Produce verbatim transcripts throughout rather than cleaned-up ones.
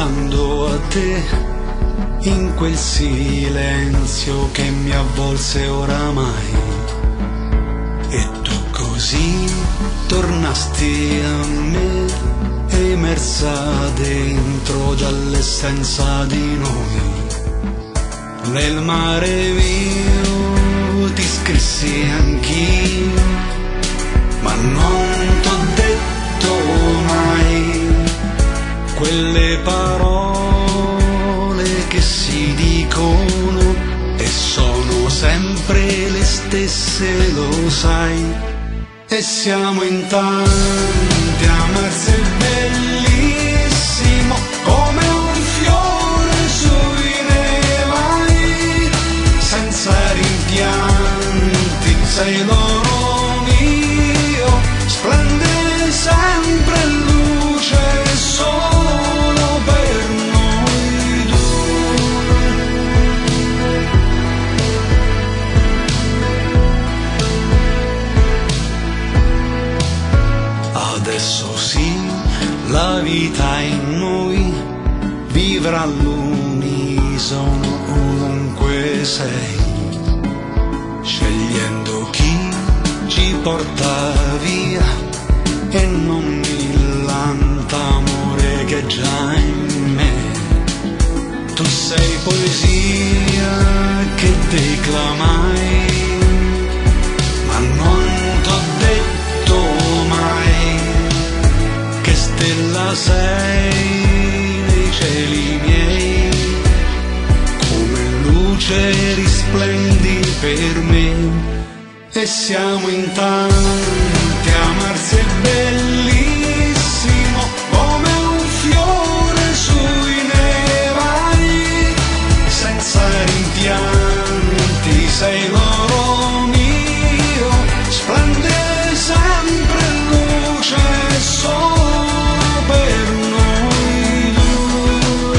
pensando a te, in quel silenzio che mi avvolse oramai. E tu così tornasti a me, emersa dentro dall'essenza di noi. Nel mare mio ti scrissi anch'io, ma non t'ho detto mai quelle parole che si dicono e sono sempre le stesse, lo sai. E siamo in tanti, amarsi è bellissimo come un fiore sui nevai, senza rimpianti, sei l'oro mio, splende sempre luce solo per noi due. Adesso sì, la vita in noi vivrà all'unisono ovunque sei, scegliendo chi ci porta via e non millant'amore che è già in me. Tu sei poesia che declamai, ma non t'ho detto mai che stella sei nei cieli miei, come luce risplendi per me. E siamo in tanti, amarsi è bellissimo come un fiore sui nevai, senza rimpianti, sei l'oro mio, splende sempre luce solo per noi due.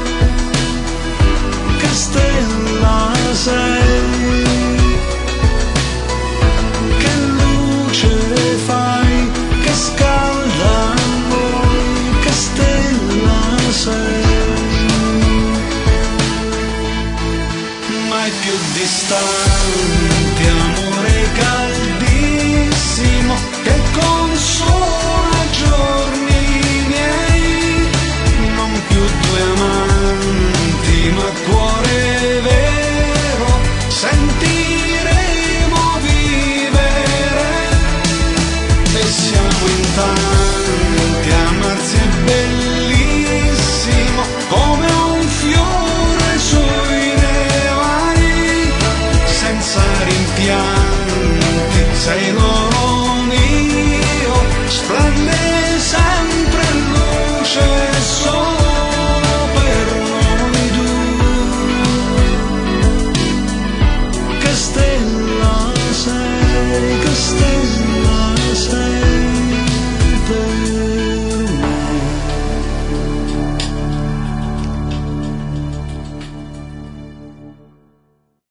Che stella sei, fai che scalda noi, che stella sei, mai più distanti, amore caldissimo che consola i giorni miei, non più due amanti ma cuore vero, sentiremo vivere. E siamo in tanti, amarsi è bellissimo come un fiore sui nevai, senza rimpianti, sei l'oro mio, splende sempre luce solo per noi due. Che stella sei, che stella sei.